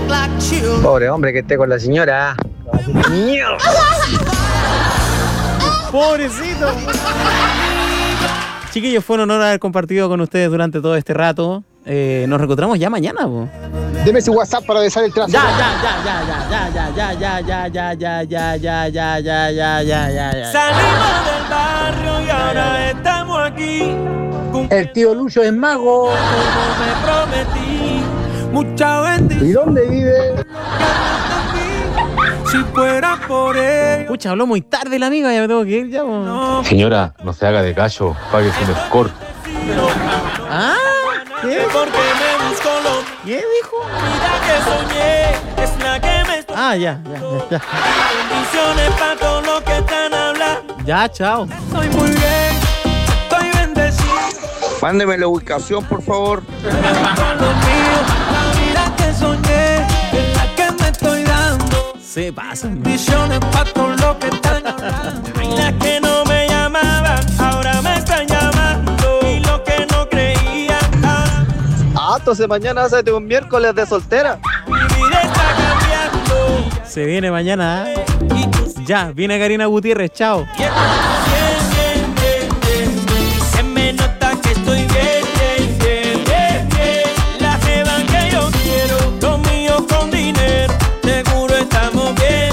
Pobre hombre que esté con la señora. Pobrecito. Chiquillos, fue un honor haber compartido con ustedes durante todo este rato. Nos reencontramos ya mañana, po. Deme su WhatsApp para besar el trazo. Ya. Salimos del barrio y ahora estamos aquí. El tío Lucho es mago. Como me prometí, mucha bendición. ¿Y dónde vive? Si fuera por él. Pucha, habló muy tarde el amigo, ya me tengo que ir ya, po. No. Señora, no se haga de callo, pague su escort. Ah, ¿qué? Porque me busco lo ¿Qué dijo? vida que soñé. Es la que me estoy. Ah, ya. Bendiciones para todo lo que están hablando. Ya, chao. Estoy muy bien, estoy bendecido. Mándeme la ubicación, por favor. Con lo mío, la vida que soñé. Es la que me estoy dando. Se pasan. Bendiciones para todo lo que están hablando. Hay las que no me llamaban, ahora me están llamando. Y lo que no creía, ahora Entonces mañana hazte un miércoles de soltera. mi vida está cambiando. Se viene mañana, ¿eh? Y tú Ya, viene Karina Gutiérrez, chao. bien. Se me nota que estoy bien. La jeva que yo quiero, lo mío con dinero. Seguro estamos bien.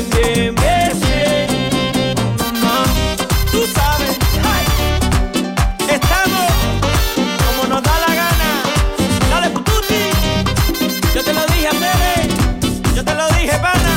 Tú sabes, ay, estamos como nos da la gana. Dale, pututi. Yo te lo dije, Pere. Yo te lo dije, pana.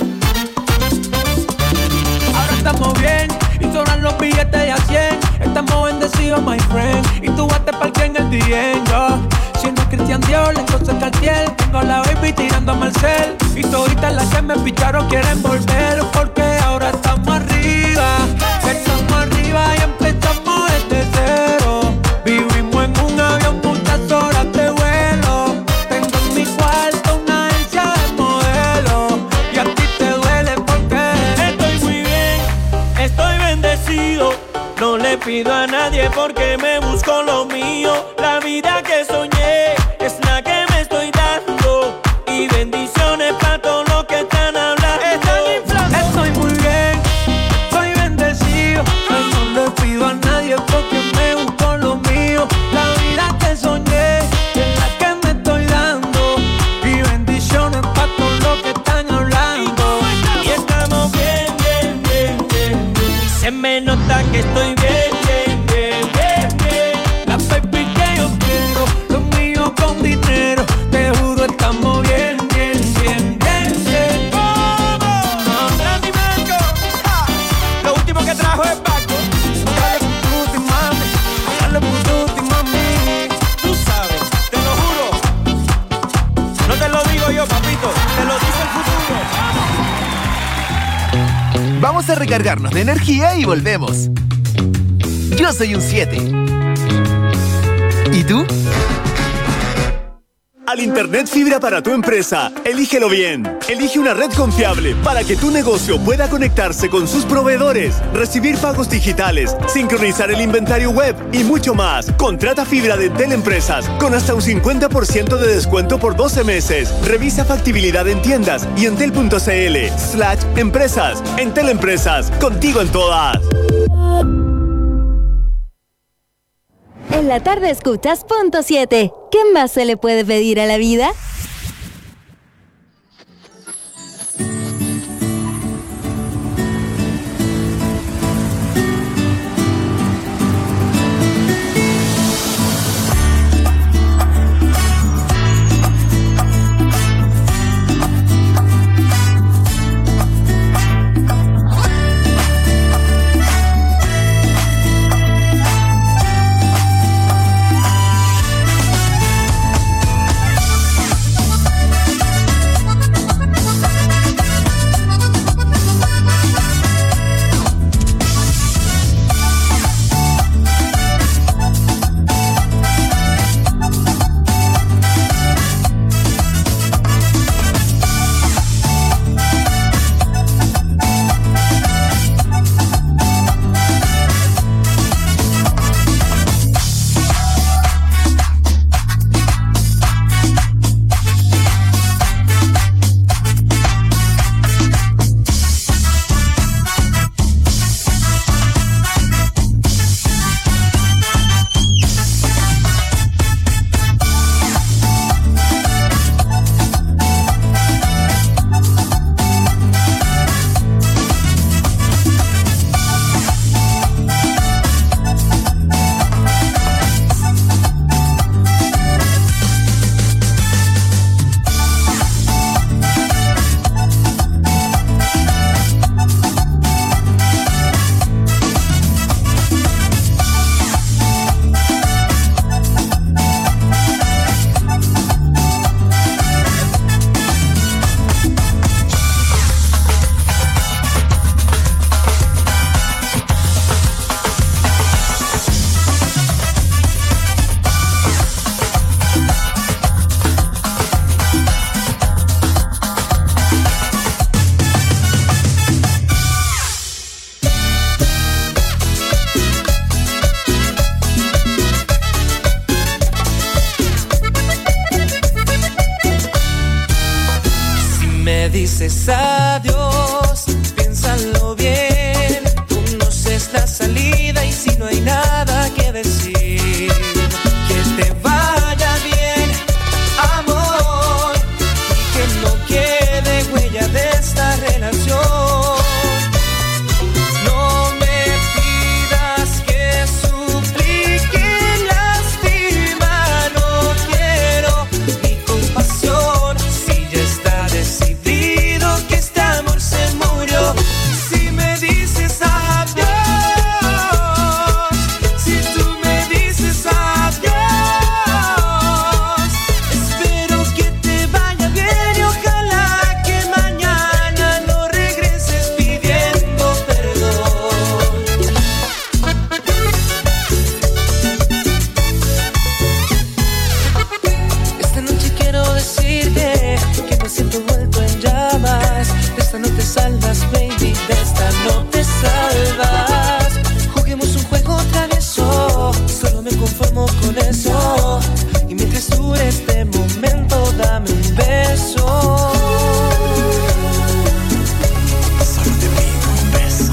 Ahora estamos bien y sobran los billetes de a 100. Estamos bendecidos, my friend. Y tú vas a parque en el DM, yo. Si no es Christian Dior, entonces Cartier. Tengo la baby tirando a Marcel. Y toditas las que me picharon quieren volver. Porque ahora estamos arriba. Estamos arriba y empezamos desde cero. Vivimos en un avión, muchas horas de vuelo. Tengo en mi cuarto una agencia de modelo. Y a ti te duele porque estoy muy bien, estoy bendecido. No le pido a nadie porque me busco lo mío. La vida que soñé es la que me estoy dando. Y bendiciones para todo lo que están hablando. Estoy muy bien, soy bendecido. No le pido a nadie porque me busco lo mío. La vida que soñé es la que me estoy dando. Y bendiciones para todo lo que están hablando. Y estamos bien. Y se me nota que estoy bien. La baby que yo quiero, lo mío con dinero. Te juro estamos bien. ¡Vamos! Randy Blanco. Lo último que trajo es Paco. Dale pututi, mami. Tú sabes, te lo juro. No te lo digo yo, papito, te lo dice el futuro. Vamos a recargarnos de energía y volvemos. Yo soy un 7. ¿Y tú? Al Internet fibra para tu empresa, elígelo bien. Elige una red confiable para que tu negocio pueda conectarse con sus proveedores, recibir pagos digitales, sincronizar el inventario web y mucho más. Contrata fibra de Entel Empresas con hasta un 50% de descuento por 12 meses. Revisa factibilidad en tiendas y entel.cl/empresas. Entel Empresas, contigo en todas. En la tarde escuchas Punto 7. ¿Qué más se le puede pedir a la vida? me dices adiós, piénsalo bien. Conoces la salida y si no hay nada que decir, que te vaya bien, amor, y que no quede huella de esta relación. No me pidas que suplique, lástima, no quiero ni compasión. Si ya está decidido que este amor se murió, si me dices adiós, si tú me dices adiós, espero que te vaya bien y ojalá que mañana no regreses pidiendo perdón. Esta noche quiero decirte que me siento vuelto en llamas. De esta no te salvas, baby, de esta no te salvas. Juguemos un juego travieso, solo me conformo con eso. Y mientras dure este momento, dame un beso. Solo te pido un beso.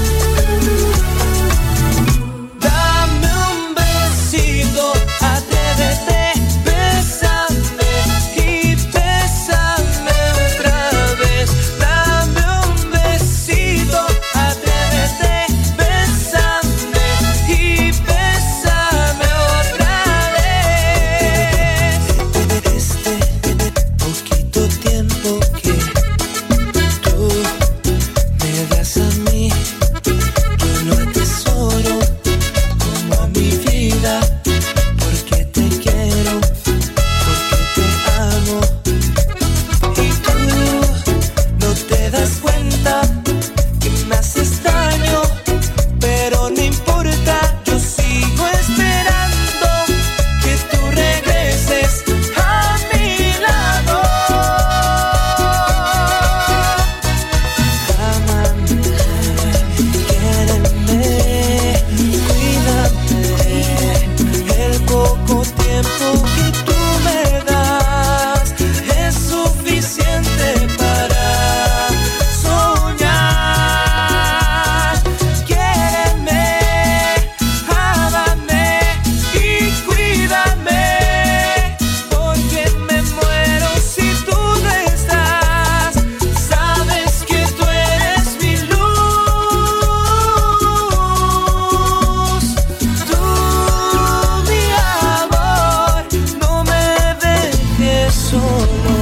Dame un besito, atrévete, bésame y bésame otra vez. Dame un besito, atrévete, bésame y bésame otra vez. Este poquito tiempo que tú me das a mí, yo lo atesoro como a mi vida, porque te quiero, porque te amo. Y tú no te das cuenta que me haces daño, pero no importa, yo sigo esperando que tú regreses a mi lado. Amame, quiéreme, cuídame. El poco tiempo que tú me das es suficiente para soñar. Quiéreme, ámame y cuídame, porque me muero si tú no estás. Sabes que tú eres mi luz, tú mi amor, no me dejes solo.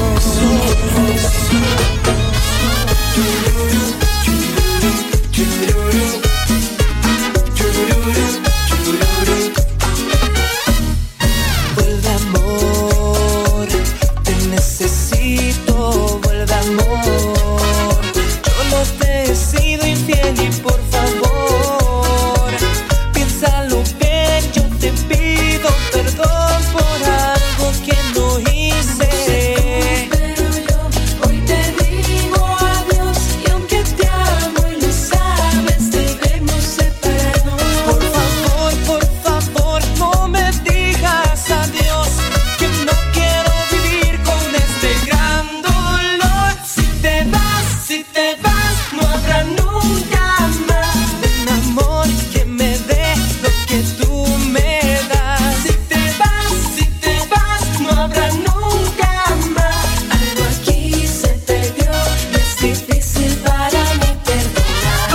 Vuelve amor, te necesito, vuelve amor. Yo no te he sido infiel y por favor, piénsalo bien, yo te pido perdón por algo que no hice. Pero yo hoy te digo adiós y aunque te amo y lo sabes, debemos separarnos. Por favor, no me digas adiós, que no quiero vivir con este gran dolor. Si te vas, no habrá nunca más un amor que me dé lo que tú me das. Si te vas, no habrá nunca más. Algo aquí se perdió, no es difícil para mí perdonar.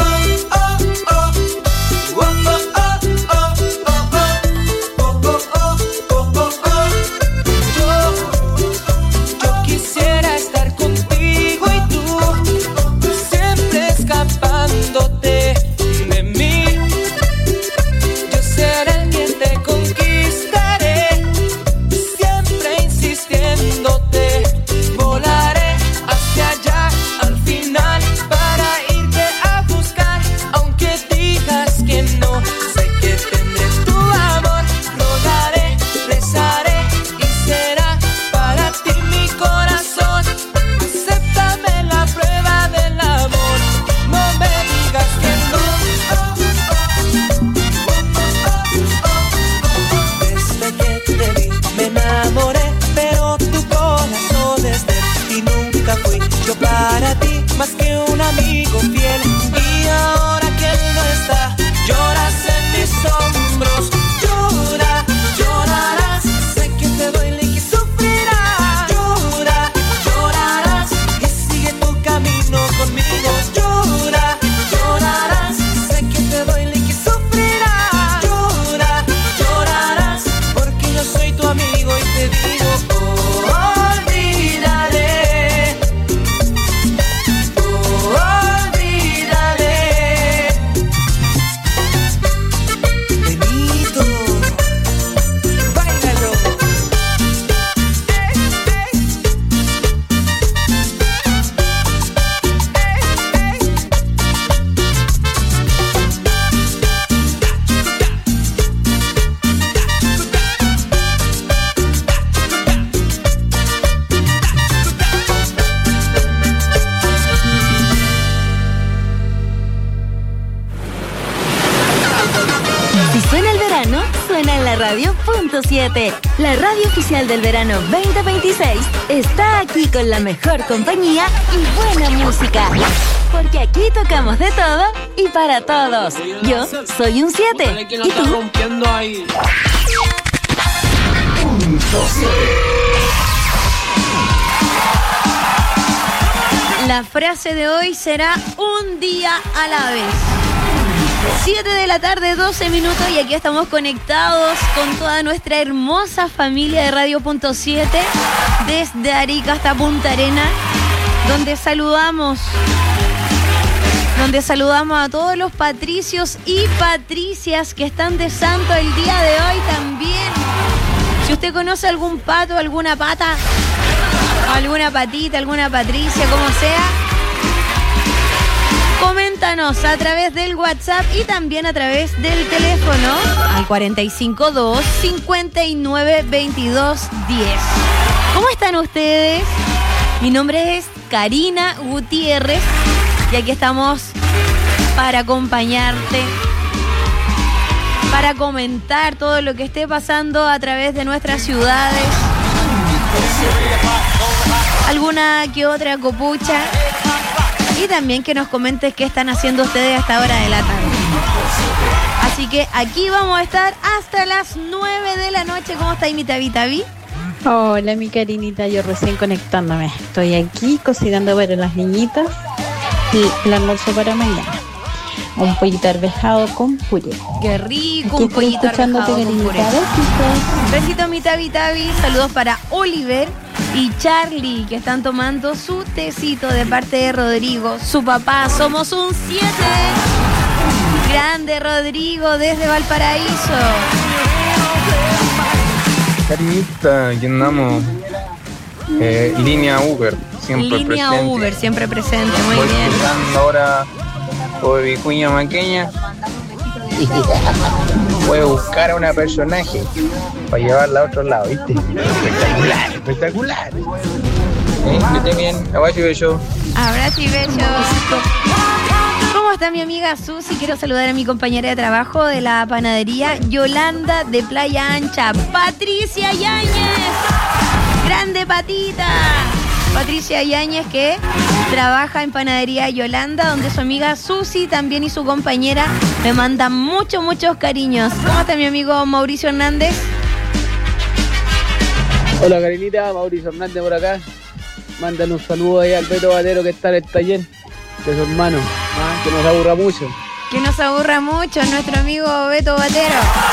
Yo quisiera estar contigo y tú siempre escapándote de mí. Yo seré el que te conquistaré, siempre insistiéndote. Volaré hacia allá al final para irte a buscar, aunque digas que no. Sé que tendré tu amor, rodaré, rezaré y será para ti mi corazón. Acéptame la prueba del amor, no me digas que no. Desde que te vi me enamoré, pero tu corazón 100.7, la radio oficial del verano 2026, está aquí con la mejor compañía y buena música. Porque aquí tocamos de todo y para todos. Yo soy un 7. ¿Y tú? La frase de hoy será un día a la vez. 7 de la tarde, 12 minutos, y aquí estamos conectados con toda nuestra hermosa familia de Radio Punto 7 desde Arica hasta Punta Arenas, donde saludamos a todos los patricios y patricias que están de santo el día de hoy también. Si usted conoce algún pato, alguna pata, alguna patita, alguna patricia, como sea, coméntanos a través del WhatsApp y también a través del teléfono al 452-592210. ¿Cómo están ustedes? Mi nombre es Karina Gutiérrez y aquí estamos para acompañarte, para comentar todo lo que esté pasando a través de nuestras ciudades. Alguna que otra copucha. Y también que nos comentes qué están haciendo ustedes a esta hora de la tarde. Así que aquí vamos a estar hasta las 9 de la noche. ¿Cómo está mi Tavi? Hola, mi Karinita, yo recién conectándome. Estoy aquí cocinando para las niñitas y el almuerzo para mañana. Un pollito arvejado con puré. Qué rico, aquí un pollito arvejado con puré. Besito mi Tavi. Saludos para Oliver y Charlie, que están tomando su tecito de parte de Rodrigo, su papá. Somos un 7. Grande Rodrigo desde Valparaíso. Karinita, aquí andamos. Línea Uber, siempre presente. Uber, siempre presente, muy Voy bien. escuchando ahora por Vicuña Maqueña. Voy a buscar a una personaje para llevarla a otro lado, ¿viste? Espectacular. Que esté bien, abrazo y beso. Abrazo y besos. ¿Cómo está mi amiga Susi? Quiero saludar a mi compañera de trabajo de la panadería Yolanda de Playa Ancha, Patricia Yáñez. Grande patita. Patricia Yáñez, que trabaja en panadería Yolanda, donde su amiga Susi también y su compañera me mandan muchos cariños. ¿Cómo está mi amigo Mauricio Hernández? Hola Karinita, Mauricio Hernández por acá. Mándale un saludo ahí al Beto Batero que está en el taller de su hermano, que nos aburra mucho. Que nos aburra mucho nuestro amigo Beto Batero.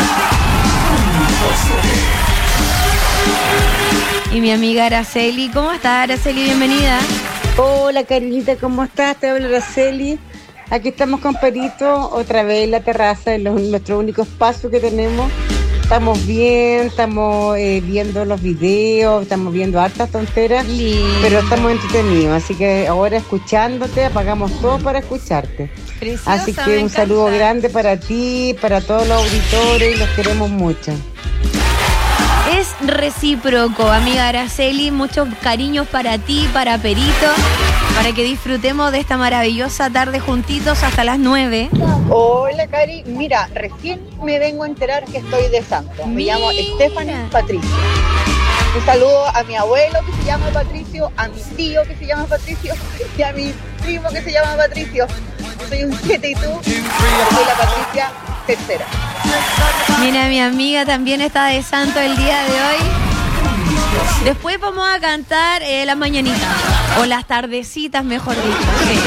Y mi amiga Araceli, ¿cómo estás, Araceli? Bienvenida. Hola, Karinita, ¿cómo estás? Te habla Araceli. Aquí estamos con Perito, otra vez en la terraza, en nuestro único espacio que tenemos. Estamos bien, estamos viendo los videos, estamos viendo hartas tonteras, pero estamos entretenidos. Así que ahora escuchándote, apagamos todo para escucharte. Preciosa, así que un saludo grande para ti, para todos los auditores, y los queremos mucho. Es recíproco, amiga Araceli, muchos cariños para ti, para Perito, para que disfrutemos de esta maravillosa tarde juntitos hasta las 9. Hola, Cari. Mira, recién me vengo a enterar que estoy de santo. Me llamo Stephanie Patricio. Un saludo a mi abuelo que se llama Patricio, a mi tío que se llama Patricio y a mi primo que se llama Patricio. Yo soy un 7 y tú, yo soy la Patricia tercera. Mira, mi amiga también está de santo el día de hoy. Después vamos a cantar las mañanitas, o las tardecitas, mejor dicho. Sí.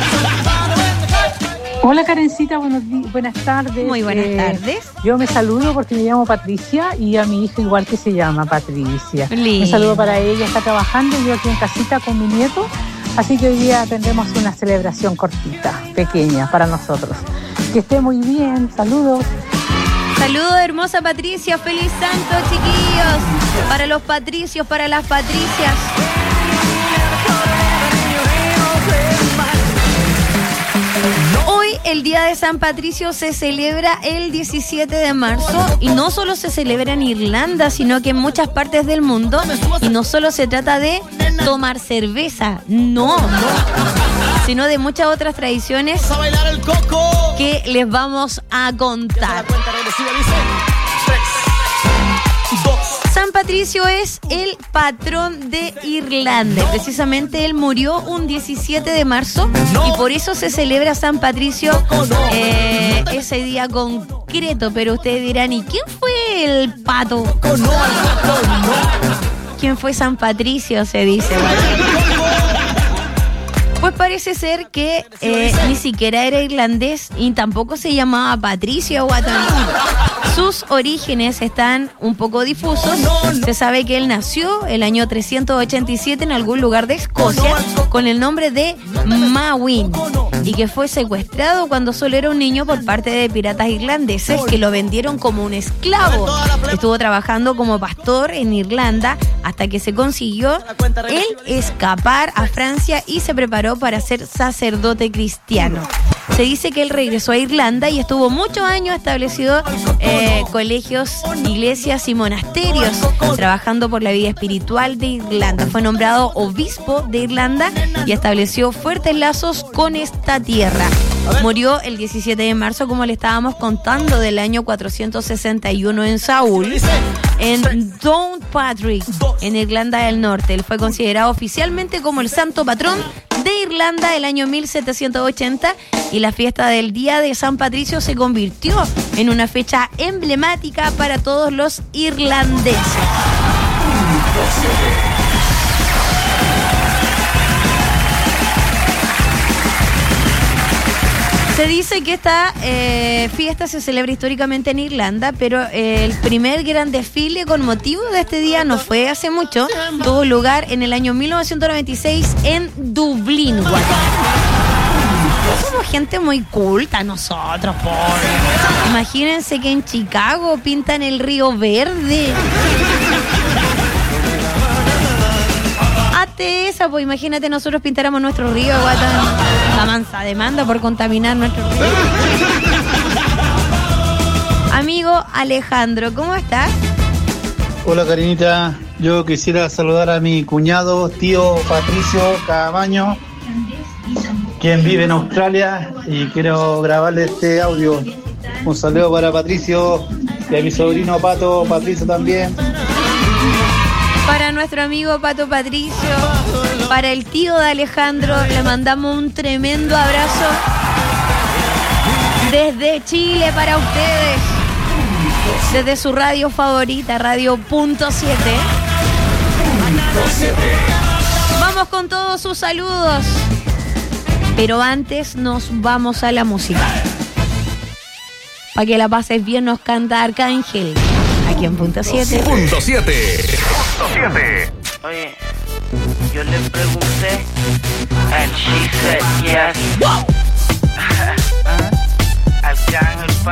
Hola Karencita, buenas tardes. Muy buenas tardes. Yo me saludo porque me llamo Patricia y a mi hija igual que se llama Patricia. Lindo. Un saludo para ella, está trabajando, yo aquí en casita con mi nieto, así que hoy día tendremos una celebración cortita, pequeña para nosotros. Que esté muy bien, saludos. Saludos, hermosa Patricia, feliz santo, chiquillos. Para los patricios, para las patricias. Hoy, el Día de San Patricio, se celebra el 17 de marzo y no solo se celebra en Irlanda, sino que en muchas partes del mundo. Y no solo se trata de tomar cerveza, no, sino de muchas otras tradiciones que les vamos a contar. San Patricio es el patrón de Irlanda. Precisamente él murió un 17 de marzo y por eso se celebra San Patricio ese día concreto. Pero ustedes dirán, ¿y quién fue el pato? ¿Quién fue San Patricio? Se dice. Pues parece ser que ni siquiera era irlandés y tampoco se llamaba Patricio Guatón. Sus orígenes están un poco difusos. Se sabe que él nació el año 387 en algún lugar de Escocia con el nombre de Mawin y que fue secuestrado cuando solo era un niño por parte de piratas irlandeses que lo vendieron como un esclavo. Estuvo trabajando como pastor en Irlanda hasta que se consiguió él escapar a Francia y se preparó para ser sacerdote cristiano. Se dice que él regresó a Irlanda y estuvo muchos años establecido colegios, iglesias y monasterios, trabajando por la vida espiritual de Irlanda. Fue nombrado obispo de Irlanda y estableció fuertes lazos con esta tierra. Murió el 17 de marzo, como le estábamos contando, del año 461 en Saúl, en Downpatrick, en Irlanda del Norte. Él fue considerado oficialmente como el santo patrón de Irlanda el año 1780 y la fiesta del Día de San Patricio se convirtió en una fecha emblemática para todos los irlandeses. Se dice que esta fiesta se celebra históricamente en Irlanda, pero el primer gran desfile con motivo de este día no fue hace mucho. Tuvo lugar en el año 1996 en Dublín. Somos gente muy culta nosotros, pobre. Imagínense que en Chicago pintan el Río Verde. Esa, pues imagínate nosotros pintáramos nuestro río, la mansa demanda por contaminar nuestro río. Amigo Alejandro, ¿cómo estás? Hola Karinita, yo quisiera saludar a mi cuñado, tío Patricio Camaño, quien vive en Australia, y quiero grabarle este audio. Un saludo para Patricio y a mi sobrino Pato Patricio también. Para nuestro amigo Pato Patricio, para el tío de Alejandro, le mandamos un tremendo abrazo desde Chile para ustedes, desde su radio favorita, Radio Punto 7. Vamos con todos sus saludos, pero antes nos vamos a la música. Para que la pases bien nos canta Arcángel, aquí en Punto 7. Punto 7. Oye, yo le pregunté and she said yes. Wow. Arcángel pa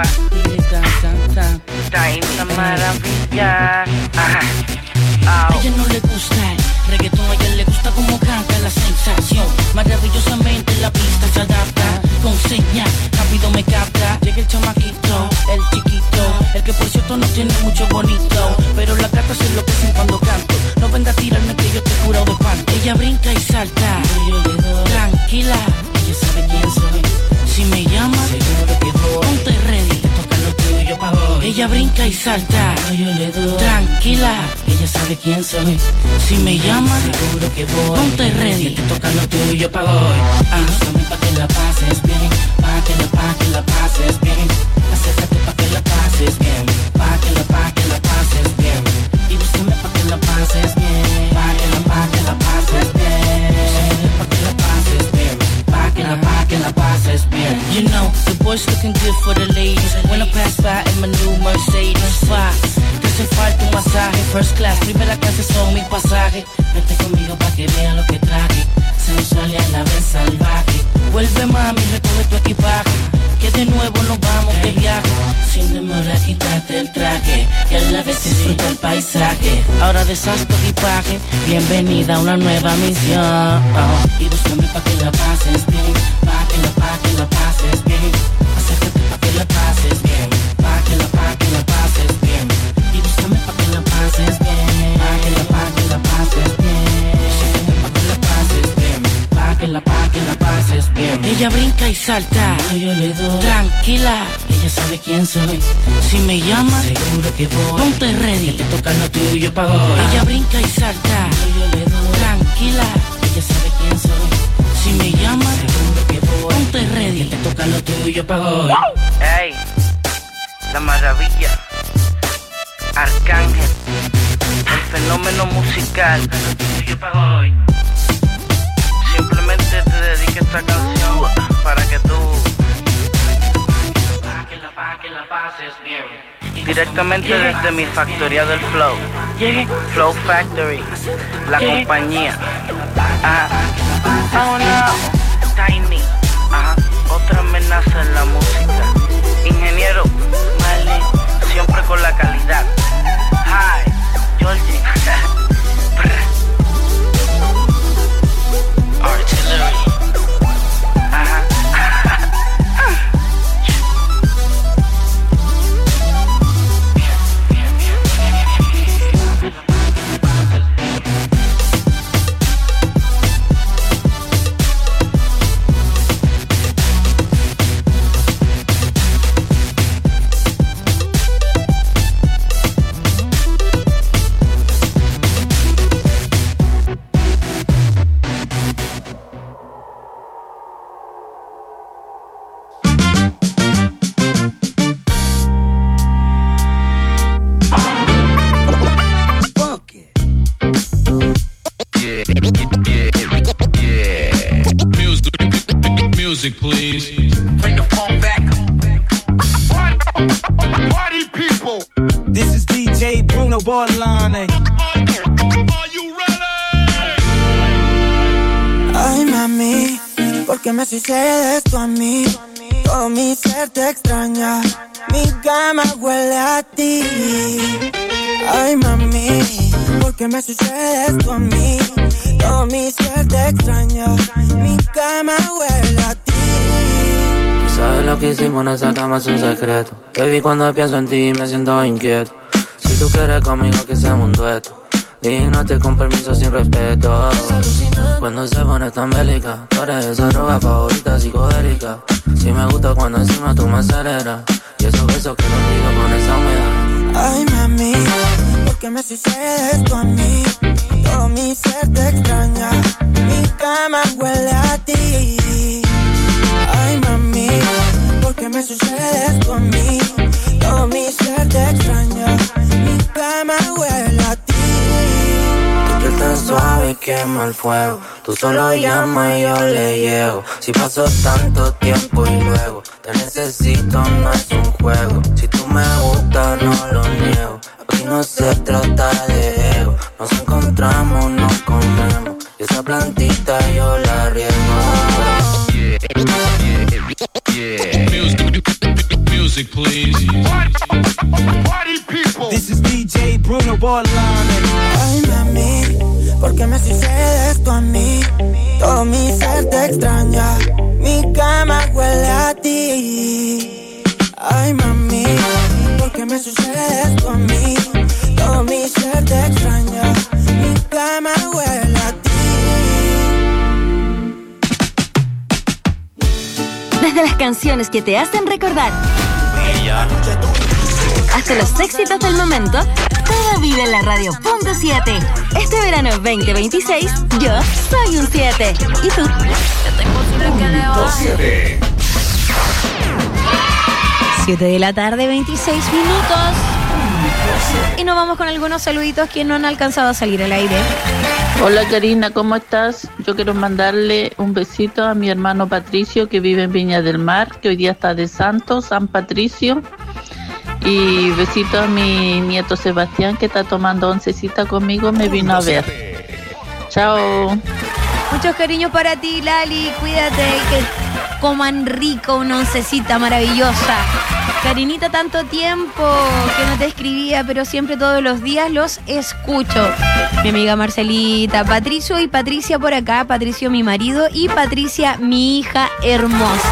está esa maravilla. A ella no le gusta el reggaetón, a ella le gusta como canta, la sensación. Maravillosamente la pista se adapta, con señal, rápido me capta. Llega el chamaquito, el chiquito, el que por cierto no tiene mucho bonito, pero las gatas se enloquecen cuando canto. No venga a tirarme que yo te he curado de espanto. Ella brinca y salta, yo le doy. Tranquila, ella sabe quién soy. Si me llama, seguro que voy. Ponte ready, te toca lo tuyo pa' hoy. Ella brinca y salta, yo le doy. Tranquila, ella sabe quién soy. Si me llama, seguro que voy. Ponte ready, te toca lo tuyo pa' hoy. Búscame pa' que la pases bien, pa' que la pases bien. Acércate pa' que la pases bien, pa' que la pases bien. Y búscame pa' que la pases bien, pa' que la pases bien. Pa' que la pases bien, pa' que la pases bien. You know, the boys looking good for the ladies. When I pass by in my new Mercedes Fox, te hace falta un masaje. First class, primera clase son mi pasaje. Vete conmigo pa' que vea lo que traje. Sensual y a la vez salvaje. Vuelve mami, recoge tu equipaje, que de nuevo nos vamos de viaje. Sin demora quítate el traje y a la vez disfruta el paisaje. Ahora deshaz tu equipaje, bienvenida a una nueva misión. Y búscame pa' que la pases bien, pa' que la pases bien. Acércate pa' que la pases bien, pa' que la pases bien. Y búscame pa' que la pases bien, pa' que la pases bien. Acércate pa' que la pases bien, pa' que la pases bien. Ella brinca y salta, yo le doy. Tranquila, ella sabe quién soy. Si me llama, seguro que voy. Ponte ready, te toca lo tuyo pa' hoy. Ella brinca y salta, yo le doy. Tranquila, ella sabe quién soy. Si me llama, seguro que voy. Ponte ready, te toca lo tuyo pa' hoy. Ey, la maravilla, Arcángel, el fenómeno musical, lo tuyo pa' hoy. Simplemente te dedico esta canción para que tú la pases bien. Directamente desde mi factoría del Flow, Flow Factory, la compañía. Tiny, otra amenaza en la música. Ingeniero, Marley, siempre con la calidad. Hi, Georgie. Artillery. Music, please. Bring the phone back. Party people. This is DJ Bruno Bordelon. Ay, mami, ¿por qué me sucede esto a mí? Todo mi ser te extraña, mi cama huele a ti. Ay, mami, ¿por qué me sucede esto a mí? Todo mi ser te extraña, mi cama huele a ti. Sabes lo que hicimos en esa cama es un secreto. Baby, cuando pienso en ti me siento inquieto. Si tú quieres conmigo que seamos un dueto, dígate con permiso sin respeto. Cuando se pone tan bélica, tú eres esa droga favorita psicodélica. Si me gusta cuando encima tú me aceleras, y esos besos que no digo con esa humedad. Ay, mami, ¿por qué me sucede esto a mí? Todo mi ser te extraña, mi cama huele a ti. Ay, mami, ¿por qué me sucede esto a mí? Todo mi ser te extraña, mi cama huele a ti. Que tan suave quema el fuego, tú solo llamas y yo le llego. Si pasó tanto tiempo y luego te necesito, no es un juego. Si tú me gustas no lo niego, aquí no se trata de ego. Nos encontramos, nos comemos, y esa plantita yo la riego. Music, please. Party people. This is DJ Bruno Bordelon. Ay, mami, ¿por qué me sucede esto a mí? Todo mi ser te extraña, mi cama huele a ti. Ay, mami, ¿por qué me sucede esto a mí? Todo mi ser te extraña, mi cama huele a ti. Desde las canciones que te hacen recordar hasta los éxitos del momento, todo vive en la radio.7. Este verano 2026, yo soy un 7. ¿Y tú? Es imposible que le baje. 7 de la tarde, 26 minutos. Y nos vamos con algunos saluditos que no han alcanzado a salir al aire. Hola Karina, ¿cómo estás? Yo quiero mandarle un besito a mi hermano Patricio que vive en Viña del Mar, que hoy día está de santo, San Patricio. Y besito a mi nieto Sebastián que está tomando oncecita conmigo, me vino a ver. Chao. Muchos cariños para ti, Lali. Cuídate, que coman rico una oncecita maravillosa. Karinita, tanto tiempo que no te escribía, pero siempre todos los días los escucho. Mi amiga Marcelita, Patricio y Patricia por acá, Patricio mi marido y Patricia mi hija hermosa.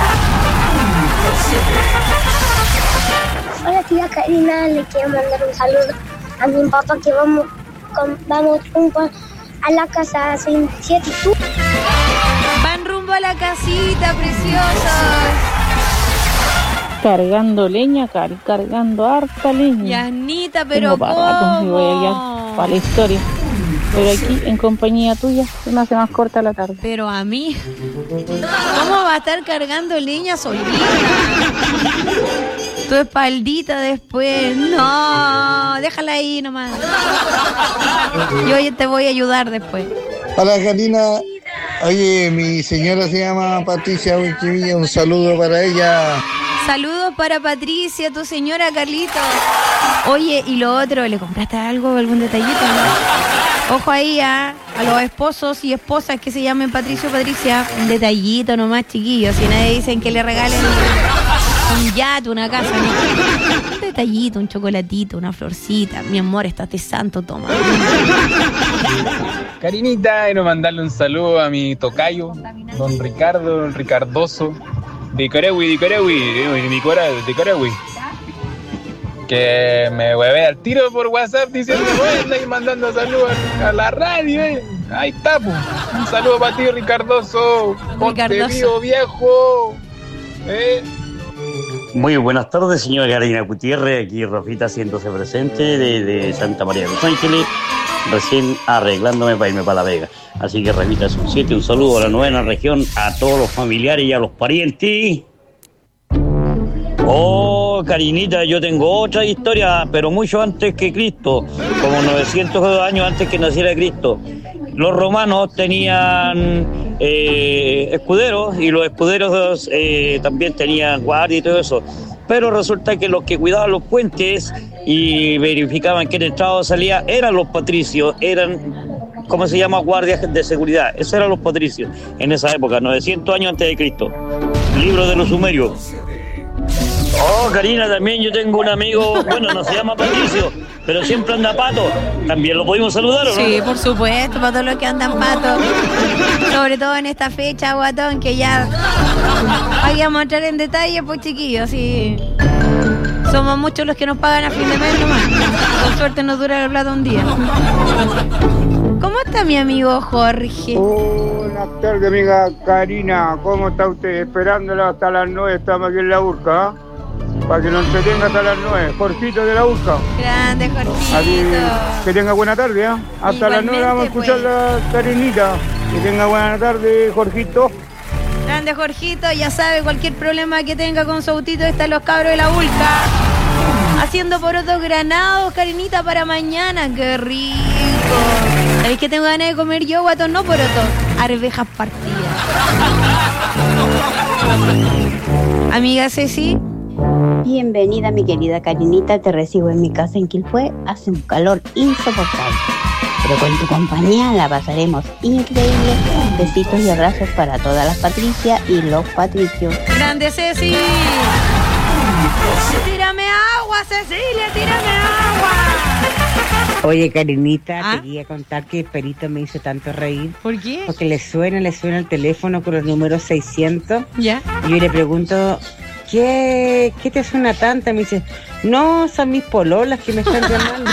Hola tía Karina, le quiero mandar un saludo a mi papá que vamos juntos a la casa 7. Van rumbo rumbo a la casita, preciosos. Cargando leña, cargando harta leña. Yanita, pero Tengo para rato, me voy a guiar para la historia. Pero aquí, en compañía tuya, se me hace más corta la tarde. Pero a mí, ¿cómo va a estar cargando leña solita? Tu espaldita después. No, déjala ahí nomás. Yo te voy a ayudar después. Hola, Karina. Oye, mi señora se llama Patricia Huiquivilla. Un saludo para ella. Saludos para Patricia, tu señora Carlitos. Oye, y lo otro, ¿le compraste algo, algún detallito? ¿No? Ojo ahí a los esposos y esposas que se llamen Patricio o Patricia. Un detallito nomás, chiquillos. Si nadie dicen que le regalen un yate, una casa, ¿no? Un detallito, un chocolatito, una florcita. Mi amor, estás de santo, toma. Karinita, quiero mandarle un saludo a mi tocayo, don Ricardo, el Ricardoso, de Caregui, de Caregui. Que me hueve al tiro por WhatsApp diciendo que anda ahí mandando saludos a la radio. Ahí está, pues. Un saludo para ti, Ricardoso. Ponte vivo, viejo. Muy buenas tardes, señora Karina Gutiérrez. Aquí Rafita haciéndose presente de Santa María de Los Ángeles. Recién arreglándome para irme para La Vega. Así que Rafita es un 7. Un saludo a la novena región, a todos los familiares y a los parientes. Oh, Karinita, yo tengo otra historia, pero mucho antes que Cristo, como 900 años antes que naciera Cristo. Los romanos tenían escuderos y los escuderos también tenían guardia y todo eso. Pero resulta que los que cuidaban los puentes y verificaban quién entraba o salía eran los patricios, eran, ¿cómo se llama? Guardias de seguridad. Esos eran los patricios en esa época, 900 años antes de Cristo. Libro de los Sumerios. Oh, Karina, también yo tengo un amigo, bueno, no se llama Patricio, pero siempre anda pato. ¿También lo podemos saludar o no? Sí, por supuesto, para todos los que andan pato. Sobre todo en esta fecha, guatón, que ya vayamos a entrar en detalle, pues chiquillos, sí. Somos muchos los que nos pagan a fin de mes nomás. Con suerte nos dura la plata un día. ¿Cómo está mi amigo Jorge? Buenas tardes, amiga Karina. ¿Cómo está usted? Esperándola hasta las 9, estamos aquí en la Urca, ¿eh? Para que nos entretenga hasta las 9. Jorgito de la Urca. Grande, Jorgito. Aquí, que tenga buena tarde, ¿eh? Hasta las 9 vamos a escuchar la Karinita. Que tenga buena tarde, Jorgito. Grande, Jorgito. Ya sabe, cualquier problema que tenga con su autito, están los cabros de la Urca. Haciendo porotos granados, Karinita, para mañana. ¡Qué rico! ¿Sabéis que tengo ganas de comer yo, guatón? No porotos, arvejas partidas. Amiga Ceci. Bienvenida, mi querida Karinita. Te recibo en mi casa en Quilpué. Hace un calor insoportable, pero con tu compañía la pasaremos increíble. Besitos y abrazos para todas las Patricias y los Patricios. Grande Ceci. Tírame agua, Cecilia, tírame agua. Oye, Karinita, te quería contar que Perito me hizo tanto reír. ¿Por qué? Porque le suena el teléfono con los números 600. ¿Ya? Y yo le pregunto, ¿qué te suena tanto? Me dice, no, son mis pololas que me están llamando.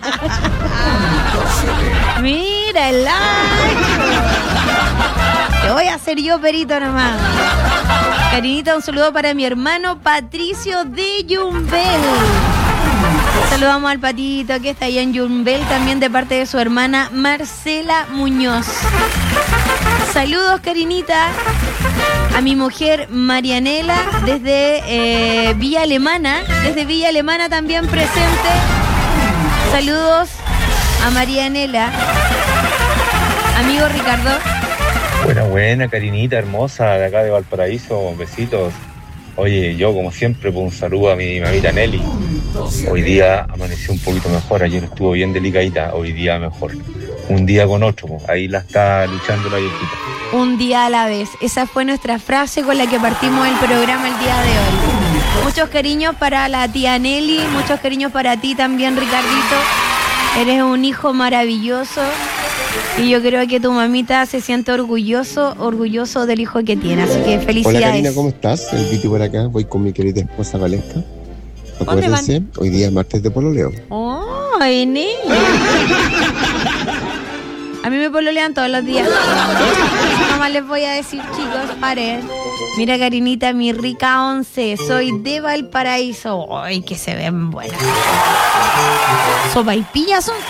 Mira el like. Te voy a hacer yo, Perito, nomás. Karinita, un saludo para mi hermano Patricio de Yumbel. Saludamos al Patito que está allá en Yumbel, también de parte de su hermana Marcela Muñoz. Saludos, Karinita, a mi mujer Marianela desde Villa Alemana. Desde Villa Alemana también presente. Saludos a Marianela. Amigo Ricardo. Buena, Karinita, hermosa, de acá de Valparaíso, besitos. Oye, yo como siempre, pues un saludo a mi mamita Nelly. Hoy día amaneció un poquito mejor, ayer estuvo bien delicadita, hoy día mejor. Un día con otro, pues, ahí la está luchando la viejita. Un día a la vez, esa fue nuestra frase con la que partimos el programa el día de hoy. Muchos cariños para la tía Nelly, muchos cariños para ti también, Ricardito. Eres un hijo maravilloso. Y yo creo que tu mamita se siente orgulloso del hijo que tiene. Así que felicidades. Hola Karina, ¿cómo estás? El Viti por acá. Voy con mi querida esposa Valesca. Acuérdense, hoy día es martes de pololeo. ¡Oh, niña! A mí me pololean todos los días. Nomás les voy a decir, chicos, paren. Mira, Karinita, mi rica 11. Soy de Valparaíso. Ay, que se ven buenas. Sopaipillas son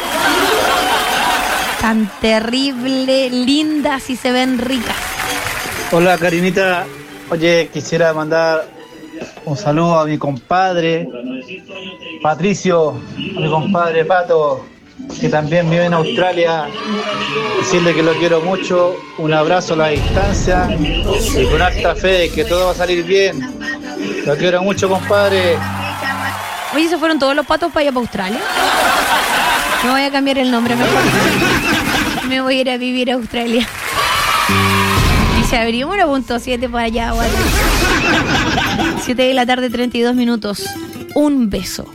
tan terrible, lindas y se ven ricas. Hola, Karinita. Oye, quisiera mandar un saludo a mi compadre Patricio, a mi compadre Pato, que también vive en Australia. Decirle que lo quiero mucho, un abrazo a la distancia y con harta fe de que todo va a salir bien. Lo quiero mucho, compadre. Oye, ¿se fueron todos los patos para allá para Australia? Me voy a cambiar el nombre mejor. Me voy a ir a vivir a Australia. Y se abrió 1.7 por allá, guay. 7 de la tarde, 32 minutos. Un beso.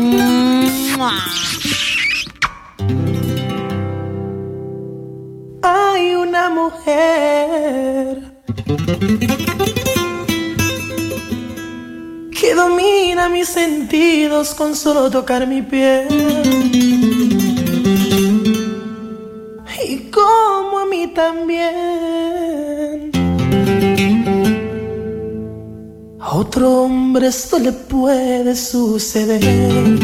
Hay una mujer que domina mis sentidos con solo tocar mi piel. Y como a mí también. A otro hombre esto le puede suceder.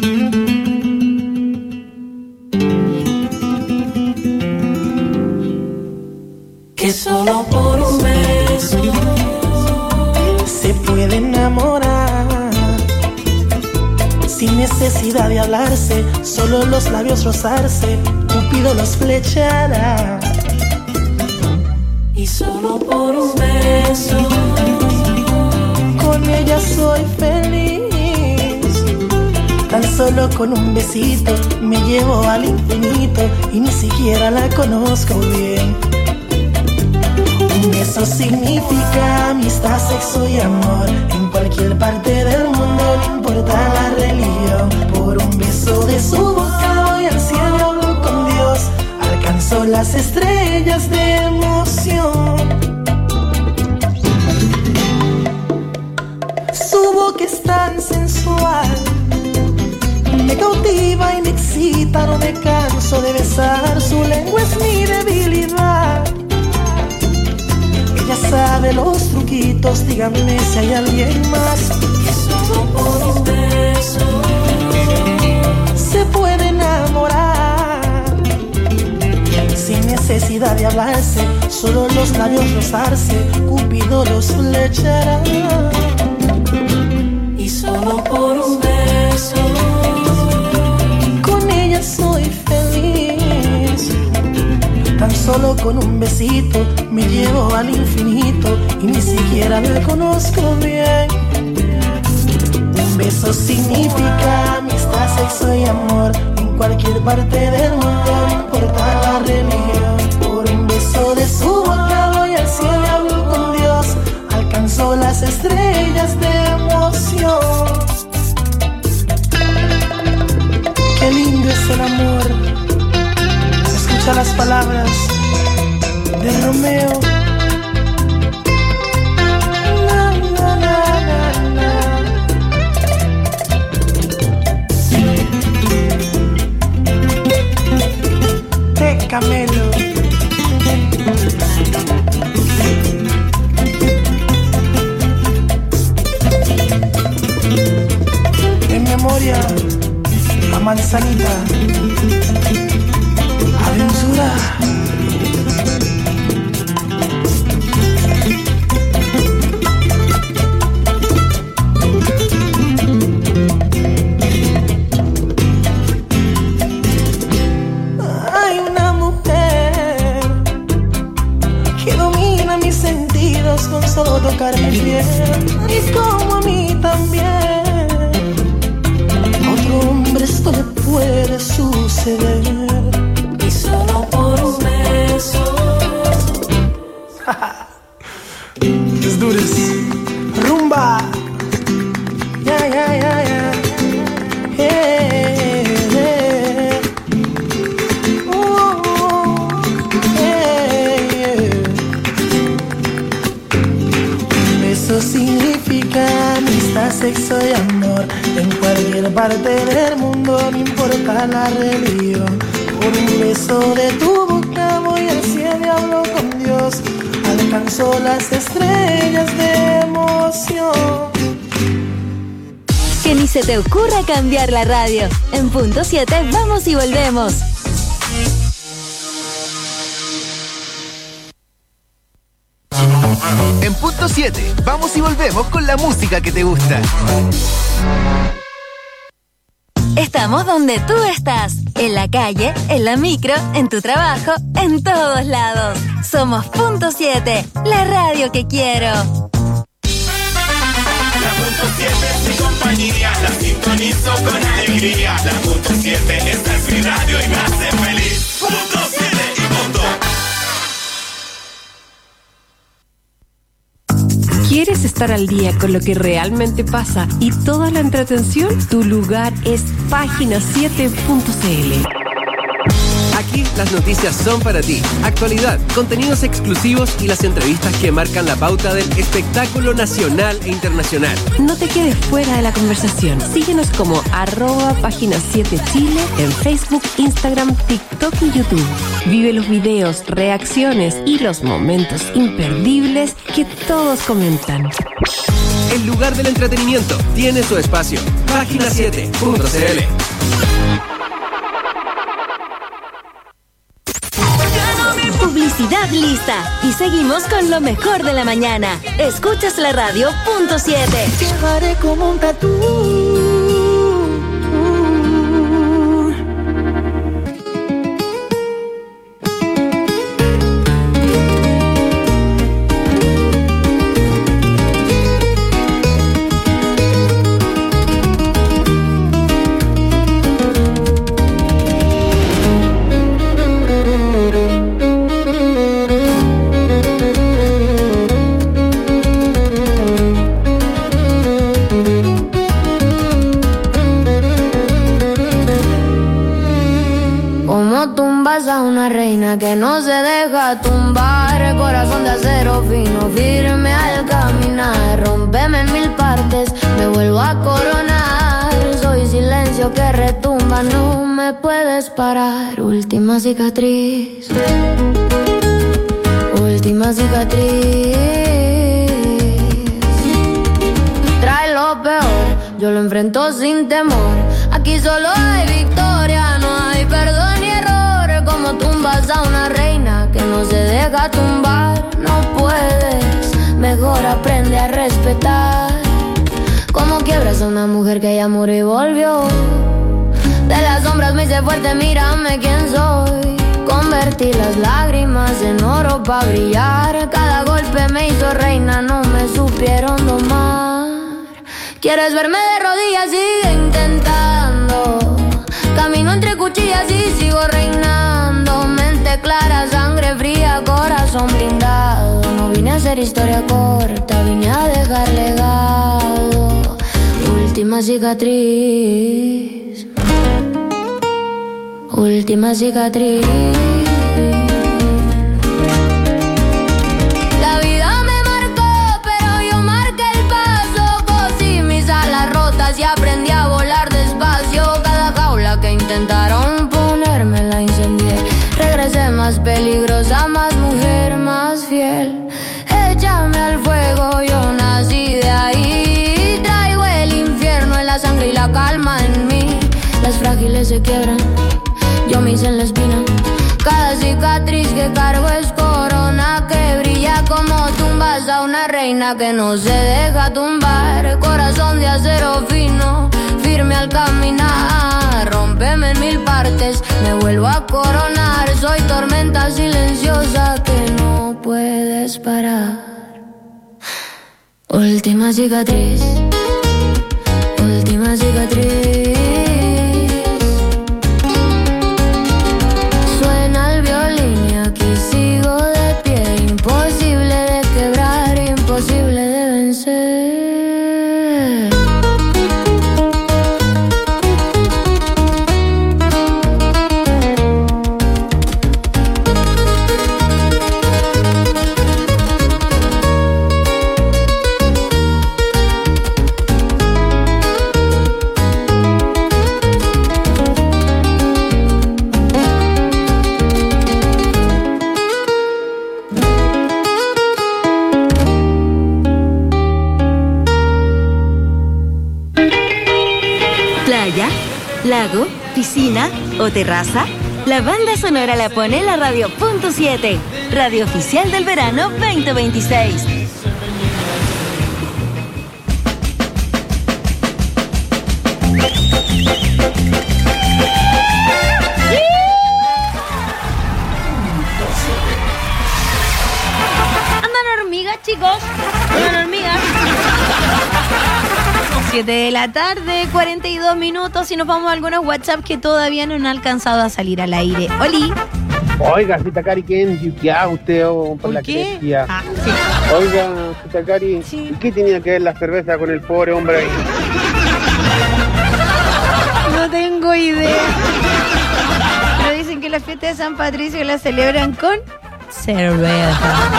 Que solo por un beso se puede enamorar, sin necesidad de hablarse, solo los labios rozarse, Cupido los flechará. Y solo por un beso con ella soy feliz. Tan solo con un besito me llevo al infinito y ni siquiera la conozco bien. Un beso significa amistad, sexo y amor. En cualquier parte del mundo, no importa la religión. Por un beso de su boca voy al cielo, hablo con Dios. Alcanzo las estrellas de emoción. Su boca es tan sensual, me cautiva y me excita, no me canso de besar. Su lengua es mi debilidad. Ella sabe los truquitos, díganme si hay alguien más. Que solo por un beso se puede enamorar, sin necesidad de hablarse, solo los labios rozarse, Cupido los flechará. Y solo por un beso con ella soy feliz. Tan solo con un besito me llevo al infinito y ni siquiera la conozco bien. Un beso significa amistad, sexo y amor. En cualquier parte del mundo, no importa la religión. Por un beso de su boca voy al cielo y hablo con Dios. Alcanzo las estrellas de emoción. Qué lindo es el amor. Se escuchan las palabras de Romeo. Na, na, na, na, na. De Camelo. En memoria a Manzanita. Aventura. Hay una mujer que domina mis sentidos con solo tocar mi piel. Y como a mí también. A otro hombre esto le puede suceder. Y solo por un beso. Es dures. Rumba. Ya, ya, ya, ya. Eso significa amistad, sexo y amor. En cualquier parte del mundo, no importa la religión. Por un beso de tu boca son las estrellas de emoción. Que ni se te ocurra cambiar la radio. En punto 7 vamos y volvemos. En punto 7 vamos y volvemos con la música que te gusta. Estamos donde tú estás, en la calle, en la micro, en tu trabajo, en todos lados. Somos punto 7, la radio que quiero. La punto 7 es mi compañía, la sintonizo con alegría. La punto 7, esta es mi radio y me hace feliz. Punto 7 y punto. ¿Quieres estar al día con lo que realmente pasa y toda la entretención? Tu lugar es página7.cl. Aquí las noticias son para ti. Actualidad, contenidos exclusivos y las entrevistas que marcan la pauta del espectáculo nacional e internacional. No te quedes fuera de la conversación. Síguenos como @página7chile en Facebook, Instagram, TikTok y YouTube. Vive los videos, reacciones y los momentos imperdibles que todos comentan. El lugar del entretenimiento tiene su espacio. Página7.cl. Publicidad lista. Y seguimos con lo mejor de la mañana. Escuchas la radio punto 7. Llevaré como un tatú. A una reina que no se deja tumbar, corazón de acero fino, firme al caminar, rómpeme en mil partes, me vuelvo a coronar, soy silencio que retumba, no me puedes parar, última cicatriz, última cicatriz, trae lo peor, yo lo enfrento sin temor, aquí solo hay victoria, no hay perdón ni error. Como tumbas a una reina que no se deja tumbar, no puedes, mejor aprende a respetar. Como quiebras a una mujer que ya murió y volvió, de las sombras me hice fuerte, mírame quién soy. Convertí las lágrimas en oro pa' brillar, cada golpe me hizo reina, no me supieron domar. ¿Quieres verme de rodillas? Sigue intentando, camino entre cuchillas y sigo reinando. Mente clara, sangre fría, corazón blindado. No vine a hacer historia corta, vine a dejar legado. Última cicatriz, última cicatriz. La vida me marcó, pero yo marqué el paso. Cosí mis alas rotas y aprendí a volar despacio. Cada jaula que intentaron ponerme la incendié. Regresé más peligrosa, más mujer, más fiel. Échame al fuego, yo nací de ahí. Traigo el infierno en la sangre y la calma en mí. Las frágiles se quiebran, yo me hice en la espina. Cada cicatriz que cargo es corona que brilla como tumbas a una reina que no se deja tumbar. Corazón de acero fino, firme al caminar, rómpeme en mil partes, me vuelvo a coronar. Soy tormenta silenciosa que no puedes parar. Última cicatriz, última cicatriz. Suena el violín y aquí sigo de pie. Imposible de quebrar, imposible de vencer. lago, piscina o terraza? La banda sonora la pone la Radio.7, radio oficial del verano 2026. Andan hormigas, chicos. Andan hormigas. 7 de la tarde, 42 minutos y nos vamos a algunos WhatsApp que todavía no han alcanzado a salir al aire. ¡Oli! Oiga, Cari, ¿qué hago usted por la qué? creencia? Sí. Oiga, Cari, ¿y qué tenía que ver la cerveza con el pobre hombre ahí? No tengo idea. Pero dicen que la fiesta de San Patricio la celebran con cerveza.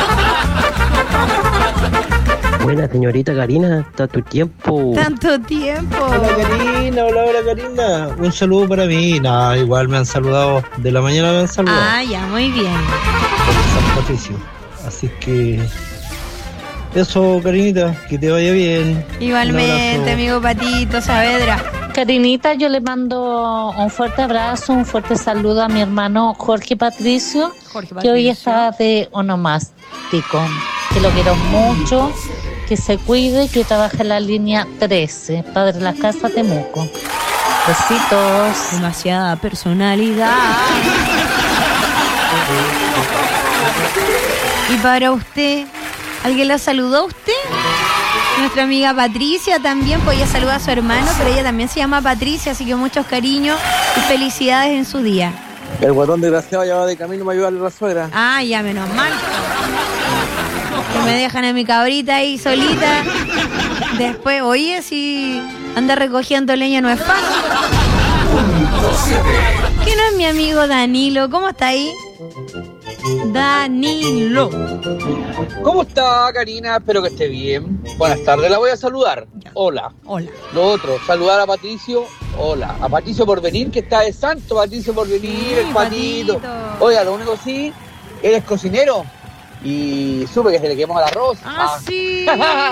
Buena señorita Karina, tanto tiempo. Tanto tiempo. Hola Karina. Un saludo para mí. Nada, igual me han saludado. De la mañana me han saludado. Ah, ya, muy bien. Por San Patricio. Así que eso, Karinita, que te vaya bien. Igualmente, amigo Patito Saavedra. Karinita, yo le mando un fuerte abrazo, un fuerte saludo a mi hermano Jorge Patricio, que hoy está de onomástico. Que lo quiero mucho, que se cuide, que trabaja en la línea 13, Padre de la Casa Temuco. Besitos. Demasiada personalidad. Y para usted, ¿alguien la saludó a usted? Nuestra amiga Patricia también, pues ella saluda a su hermano, pero ella también se llama Patricia, así que muchos cariños y felicidades en su día. El guatón desgraciado ya va de camino para ayudarle a la suegra. Ah, ya, menos mal. Que me dejan a mi cabrita ahí solita. Después, oye, si anda recogiendo leña no es fácil. ¿Quién es mi amigo Danilo? ¿Cómo está ahí? Danilo. ¿Cómo está, Karina? Espero que esté bien. Buenas tardes, la voy a saludar. Hola. Hola. Lo otro, saludar a Patricio. Hola. A Patricio Porvenir, que está de santo. Patricio Porvenir, el patito. Oiga, lo único sí, él es cocinero. Y supe que se le quemó el arroz. Sí.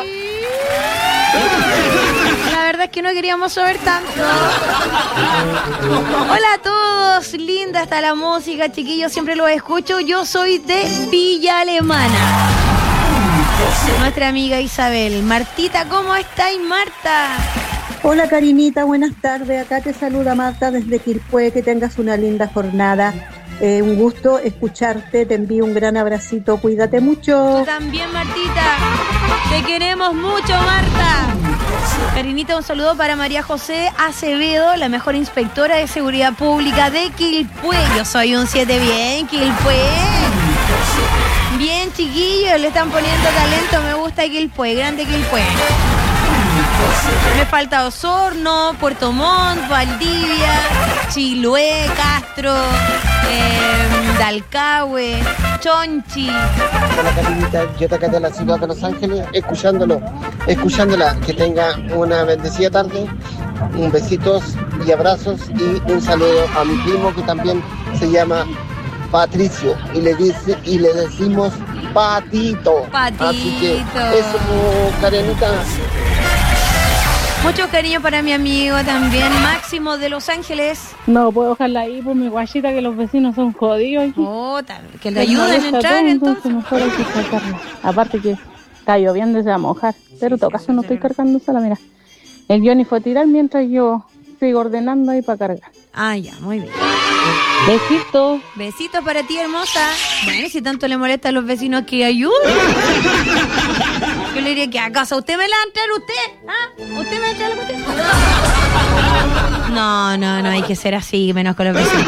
La verdad es que no queríamos saber tanto. Hola a todos, linda está la música, chiquillos, siempre los escucho. Yo soy de Villa Alemana. Nuestra amiga Isabel. Martita, ¿cómo estáis, Marta? Hola, Karinita, buenas tardes. Acá te saluda Marta desde Quilpué. Que tengas una linda jornada. Un gusto escucharte, te envío un gran abracito, cuídate mucho. Tú también, Martita, te queremos mucho, Marta. Karinita, un saludo para María José Acevedo, la mejor inspectora de seguridad pública de Quilpué. Yo soy un 7 bien, Quilpué. Bien, chiquillos, le están poniendo talento, me gusta Quilpué, grande Quilpué. Me falta Osorno, Puerto Montt, Valdivia, Chiloé, Castro, Dalcahue, Chonchi. Hola, Karinita, yo te acá de la ciudad de Los Ángeles, escuchándola, que tenga una bendecida tarde, un besitos y abrazos y un saludo a mi primo que también se llama Patricio y le decimos Patito. Así que eso, Karinita. Mucho cariño para mi amigo también, Máximo de Los Ángeles. No puedo dejarla ahí por mi guachita, que los vecinos son jodidos aquí. Que le ayuden a entrar todo, entonces. Mejor hay que sacarla. Aparte que está lloviendo y se va a mojar. Pero en todo caso no estoy cargando sola, mira. El Johnny fue a tirar mientras yo sigo ordenando ahí para cargar. Ah, ya, muy bien. Besitos. Besitos para ti, hermosa. Bueno, si tanto le molesta a los vecinos que ayuden. Yo le diría que acaso usted me la va a entrar usted. ¿Ah? ¿Usted me va a entrar usted? No, hay que ser así, menos con los vecinos.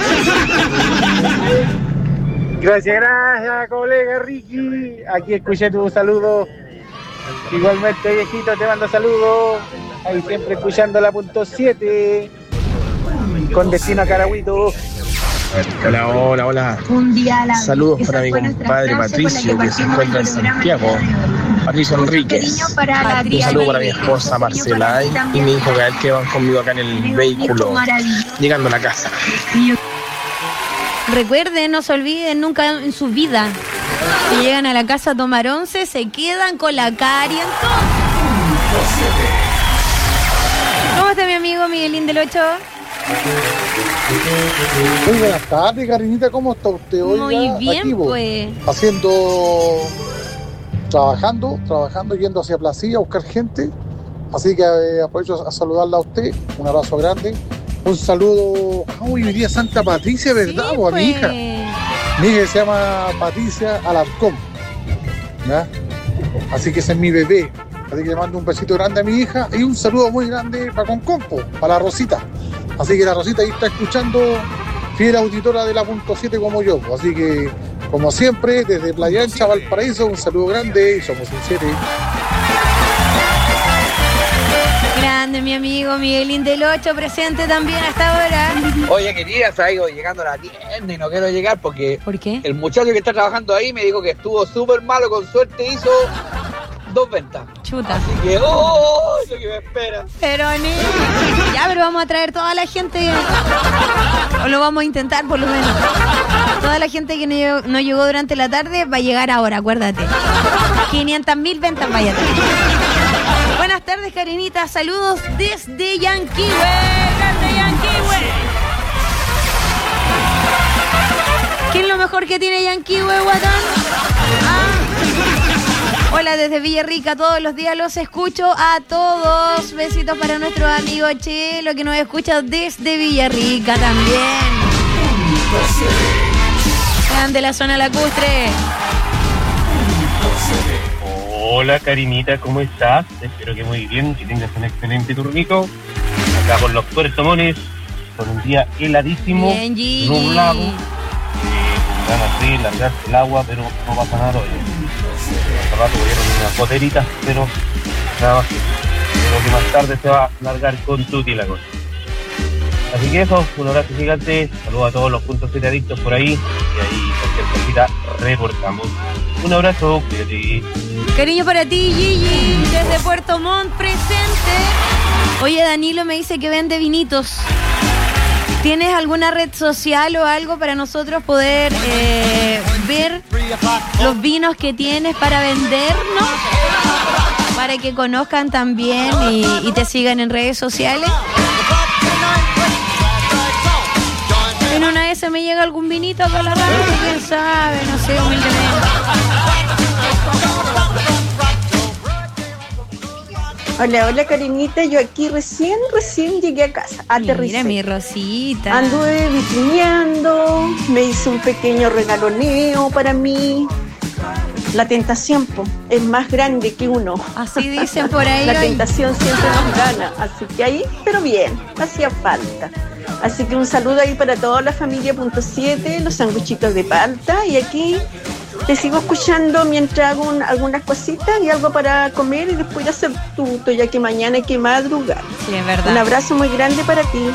Gracias, colega Ricky. Aquí escuché tu saludo. Igualmente, viejito, te mando saludos. Ahí siempre escuchando la .7 con destino a Carahuito. Hola. Saludos para mi compadre Patricio, que se encuentra en Santiago. Patricio Enríquez. Un saludo para mi esposa Marcela y mi hijo Gael, que van conmigo acá en el vehículo, llegando a la casa. Recuerden, no se olviden nunca en su vida. Si llegan a la casa a tomar 11, se quedan con la Cari entonces. ¿Cómo está mi amigo Miguelín del 8? Muy buenas tardes, Karinita, ¿cómo está usted hoy? Muy bien, activo, pues. Trabajando, yendo hacia Placilla a buscar gente. Así que aprovecho a saludarla a usted. Un abrazo grande. Un saludo. Hoy día Santa Patricia, ¿verdad? Sí, O a mi pues. hija. Mi hija se llama Patricia Alarcón. ¿Ya? Así que ese es mi bebé. Así que le mando un besito grande a mi hija y un saludo muy grande para Concompo, para la Rosita. Así que la Rosita ahí está escuchando, fiel auditora de la punto 7 como yo. Así que, como siempre, desde Playa Ancha, Valparaíso, un saludo grande y somos un 7. Grande, mi amigo Miguelín del 8, presente también hasta ahora. Oye, querida, salgo llegando a la tienda y no quiero llegar porque... ¿Por qué? El muchacho que está trabajando ahí me dijo que estuvo súper malo, con suerte hizo 2 ventas. Chuta. Así que, ¡oh! Lo que me espera. Pero ni... Ya, pero vamos a traer toda la gente, o lo vamos a intentar por lo menos. Toda la gente que no llegó durante la tarde va a llegar ahora, acuérdate. 500.000 ventas vaya a tener. Buenas tardes, Karinita. Saludos desde Yanquihue. ¡Grande Yanquihue! ¿Qué es lo mejor que tiene Yanquihue, guatón? Hola desde Villarrica, todos los días los escucho a todos. Besitos para nuestro amigo Chelo que nos escucha desde Villarrica también. Grande la zona lacustre. Hola Karinita, ¿cómo estás? Espero que muy bien, que tengas un excelente turnito. Acá por los Puerto Montt, con un día heladísimo, Bien, Gigi. nublado. Van a frío, largarse el agua, pero no pasa nada hoy. Hace rato cogieron unas boteritas, pero nada más. Creo que más tarde se va a largar con tutti la cosa. Así que eso, un abrazo gigante, saludos a todos los puntos 7 adictos por ahí, y ahí cualquier cosita reportamos. Un abrazo, cuídate. Cariño para ti, Gigi, desde Puerto Montt, presente. Oye, Danilo me dice que vende vinitos. ¿Tienes alguna red social o algo para nosotros poder ver los vinos que tienes para vendernos? Para que conozcan también y te sigan en redes sociales. En una vez se me llega algún vinito acá a la radio, quién sabe, no sé, humildemente. Hola Karinita, yo aquí recién llegué a casa, aterricé. Mira mi Rosita. Anduve vitrineando, me hice un pequeño regaloneo para mí. La tentación es más grande que uno. Así dicen por ahí. La tentación siempre nos gana, así que ahí, pero bien, hacía falta. Así que un saludo ahí para toda la familia punto 7, los sanguchitos de palta, y aquí te sigo escuchando mientras hago algunas cositas y algo para comer y después ir a hacer tuto, ya que mañana hay que madrugar. Sí, es verdad. Un abrazo muy grande para ti.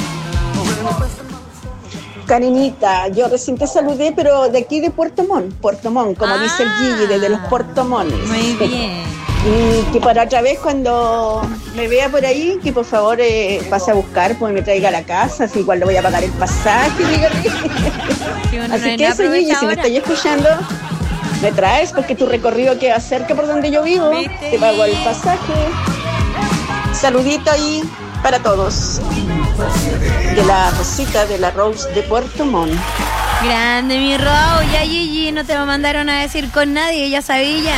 Karinita, yo recién te saludé, pero de aquí de Puerto Montt, como dice el Gigi, desde los Puerto Montt. Muy bien. Y que para otra vez cuando me vea por ahí, que por favor pase a buscar, pues me traiga a la casa, así igual le voy a pagar el pasaje. Sí, bueno, así que eso, Gigi, si me estoy escuchando, me traes, porque tu recorrido queda cerca por donde yo vivo. Te pago el pasaje. Saludito ahí para todos. De la Rosita de la Rose de Puerto Montt. Grande mi Ro, ya Gigi, no te lo mandaron a decir con nadie, ya sabía.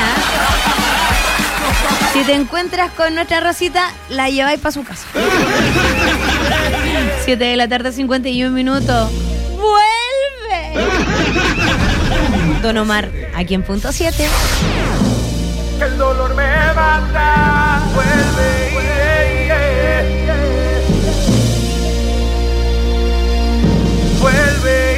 Si te encuentras con nuestra Rosita, la lleváis para su casa. 7 de la tarde, 51 minutos. ¡Vuelve! Don Omar, aquí en punto 7. El dolor me mata, vuelve. Vuelve,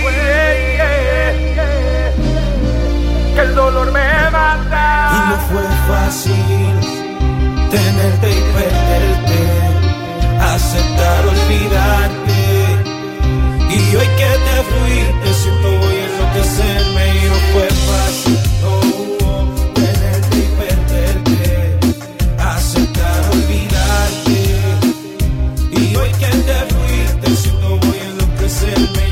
que el dolor me mata. Y no fue fácil tenerte y perderte, aceptar olvidarte. Y hoy que te fuiste siento voy a enloquecerme y no fue fácil, no, tenerte y perderte, aceptar olvidarte. Y hoy que te fuiste siento voy a enloquecerme.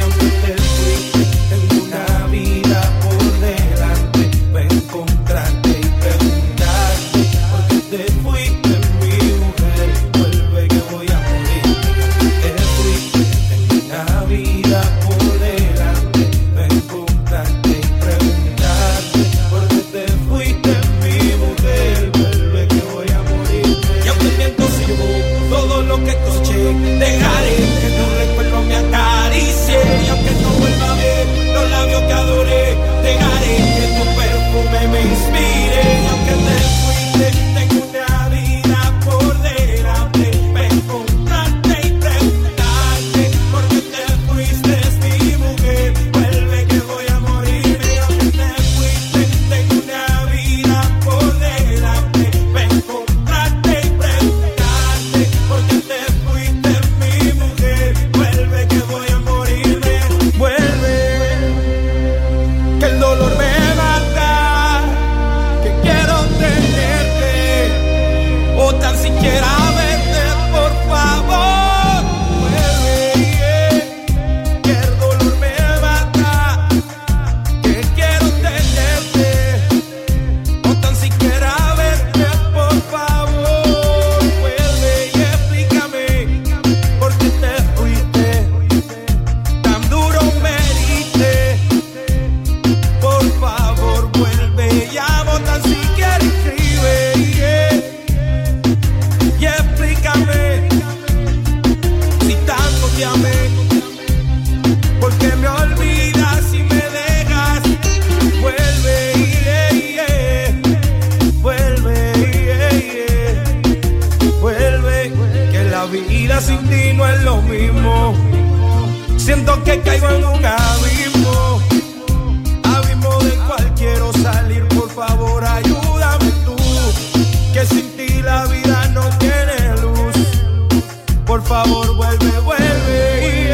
que caigo en un abismo, abismo del cual quiero salir. Por favor, ayúdame tú, que sin ti la vida no tiene luz. Por favor, vuelve, vuelve,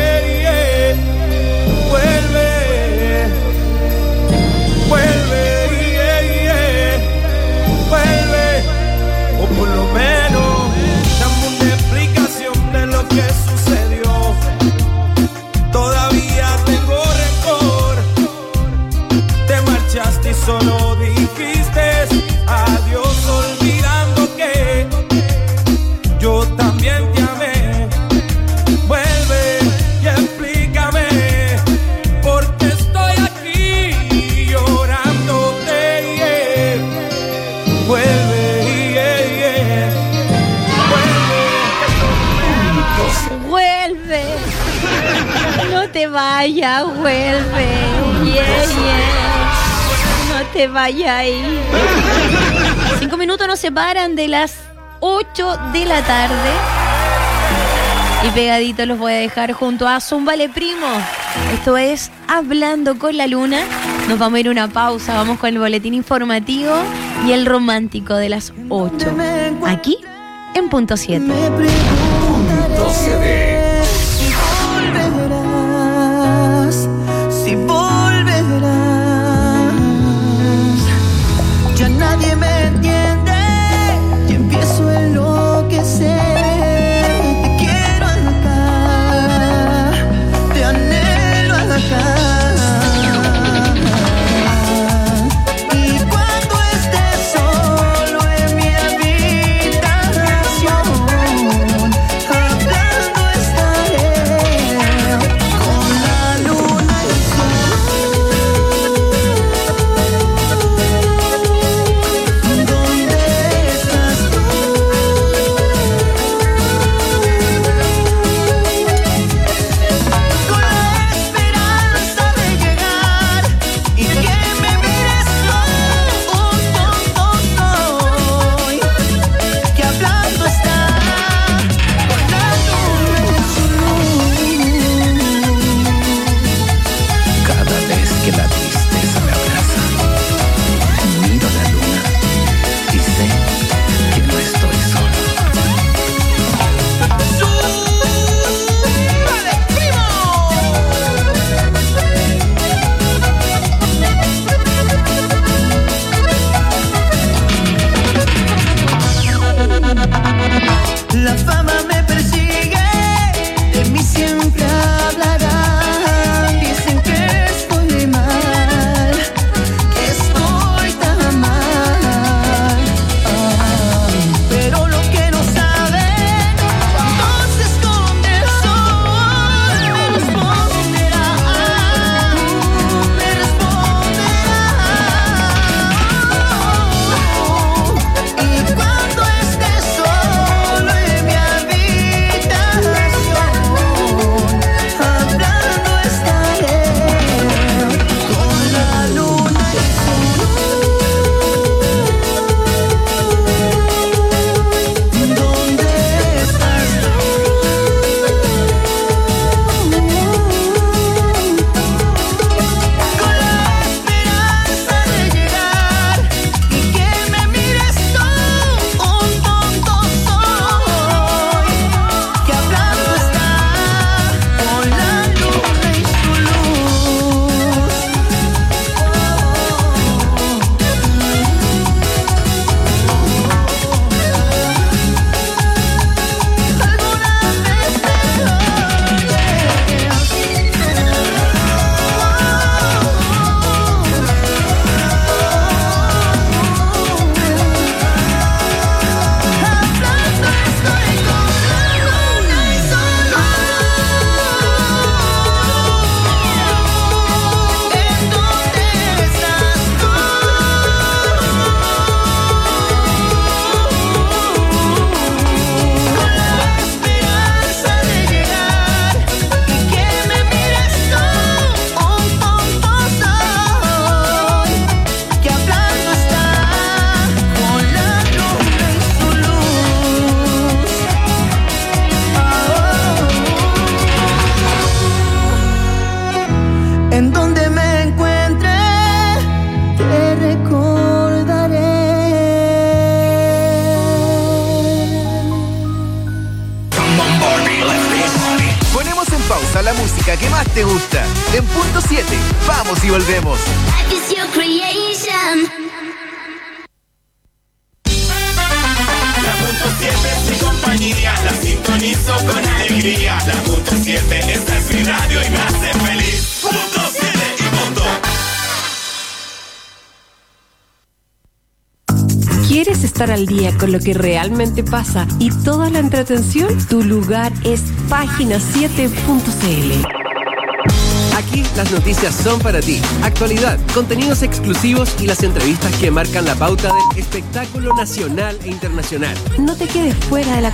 vuelve, vuelve, vuelve, o por lo menos dame una explicación de lo que sucedió. Todavía tengo rencor, te marchaste y solo dijiste adiós, olvidando que yo también te amé. Vuelve y explícame por qué estoy aquí llorándote. Vuelve, Vuelve. No te vayas, vuelve. No te vayas ahí. 5 minutos nos separan de las 8 de la tarde. Y pegadito los voy a dejar junto a Zumbale Primo. Esto es Hablando con la Luna. Nos vamos a ir a una pausa. Vamos con el boletín informativo y el romántico de las 8. Aquí en Punto 7. Punto 7. Si volverás, ya nadie me entiende y empiezo a enloquecer. Te quiero acá, te anhelo acá. Y cuando estés solo en mi habitación, hablando estaré con la luna y el sol. ¿Dónde estás tú? Con la esperanza de llegar y que me mires hoy, que hablando está con la luna y su luz. Cada vez que la tristeza me abraza, miro la luna y sé que no estoy solo. La fama me persigue, de mí siempre hablarán. Dicen que estoy mal, que estoy tan mal. Pero lo que no saben, cuando se esconde el sol, me responderá, me responderá. Y cuando estés solo en mi habitación, te gusta. En punto 7, vamos y volvemos. It's your creation. La punto 7 es mi compañía, la sintonizo con alegría. La punto 7, esta es mi radio y me hace feliz. Punto 7 y punto. ¿Quieres estar al día con lo que realmente pasa y toda la entretención? Tu lugar es página7.cl. Aquí las noticias son para ti. Actualidad, contenidos exclusivos y las entrevistas que marcan la pauta del espectáculo nacional e internacional. No te quedes fuera de la